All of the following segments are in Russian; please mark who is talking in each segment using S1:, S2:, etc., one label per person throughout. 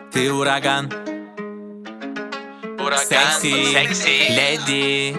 S1: Ты ураган, секси, леди,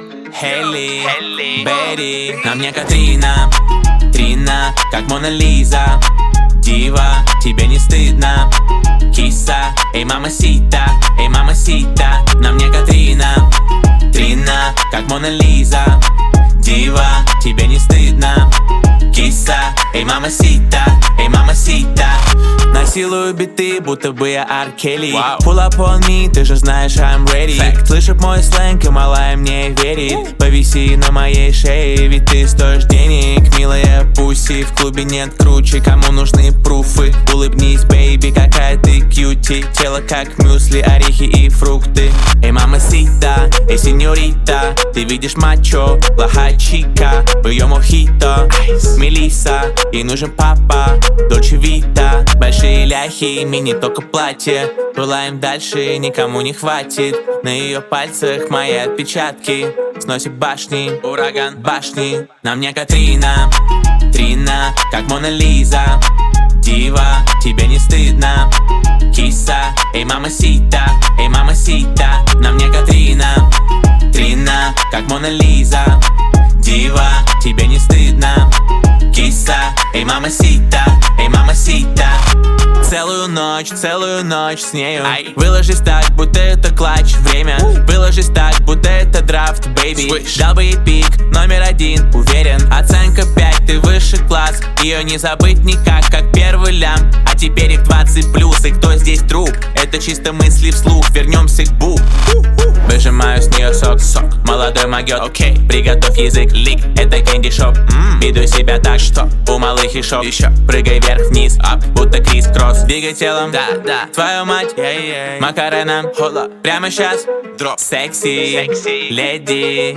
S1: Хелли, Берри. На мне Катрина, Трина, как Мона Лиза. Дива, тебе не стыдно. Киса, эй мамасита, эй мамасита. На мне Катрина, Трина, как Мона Лиза. Дива, тебе не стыдно. Киса, эй мамасита, эй мамасита. Насилую биты, будто бы я Ар Келли. Pull up on me, ты же знаешь, I'm ready. Слышит мой сленг, и малая мне верит. Повиси на моей шее, ведь ты стоишь денег. Милая пуси, в клубе нет круче. Кому нужны пруфы? Улыбнись, бейби, какая ты кьюти. Тело как мюсли, орехи и фрукты. Эй мамасита, эй сеньорита. Ты видишь мачо, плохая чика. В ее мохито, Мелисса. Ей нужен папа, Дольче Вита. Большие ляхи, мини только платье. Пылаем дальше, никому не хватит. На ее пальцах мои отпечатки. Сносит башни, ураган, башни. На мне Катрина, Трина, как Мона Лиза. Дива, тебе не стыдно. Киса, эй мамасита, эй мамасита. На мне Катрина, Трина, как Мона Лиза. Дива, тебе не стыдно. Киса, эй мамасита, эй мамасита. Целую ночь с нею. Выложись так, будто это клатч. Время, выложись так, будто это драфт, бейби. Дал бы ей пик, номер 1, уверен. Оценка 5, ты выше класс. Ее не забыть никак, как первый лям. А теперь их 20+, и кто здесь труп? Это чисто мысли вслух, вернемся к бу. Выжимаю с нее сок, молодой могет, окей. Приготовь язык, лик, это кэнди шоп. Веду себя так, что у малых шоп. Еще прыгай вверх-вниз, будто крис-кросс. Двигай телом, да, твою мать, Макарена, прямо сейчас, дроп. Секси, леди,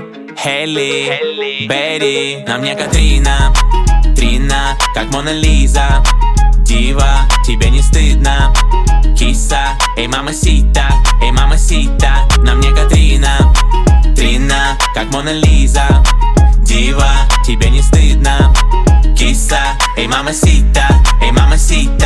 S1: Хелли, Берри. На мне Катрина, Трина, как Мона Лиза. Дива, тебе не стыдно. Киса, эй мамасита, эй мамасита. На мне Катрина, Трина, как Мона Лиза. Дива, тебе не стыдно. Киса, эй мамасита, эй мамасита.